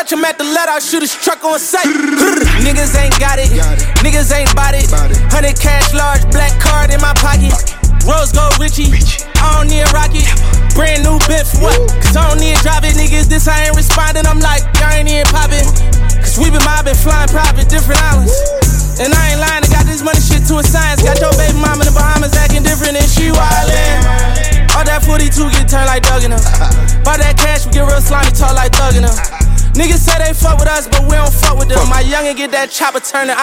Catch him at the let out, shoot his truck on sight. Niggas ain't got it, niggas ain't bought it. 100 cash, large black card in my pocket. Rose gold Richie, I don't need a rocket. Brand new bit for what? Cause I don't need to drive it, niggas. This I ain't responding. I'm like, y'all ain't even poppin'. Cause we been mobbing, flying private, different islands. And I ain't lying, I got this money shit to a science. Got your baby mama in the Bahamas acting different and she wildin'. All that 42 get turned like Doug in them. By that cash, we get real slimy, talk like Thug in them. Niggas say they fuck with us, but we don't fuck with them. My youngin' get that chopper turnin'.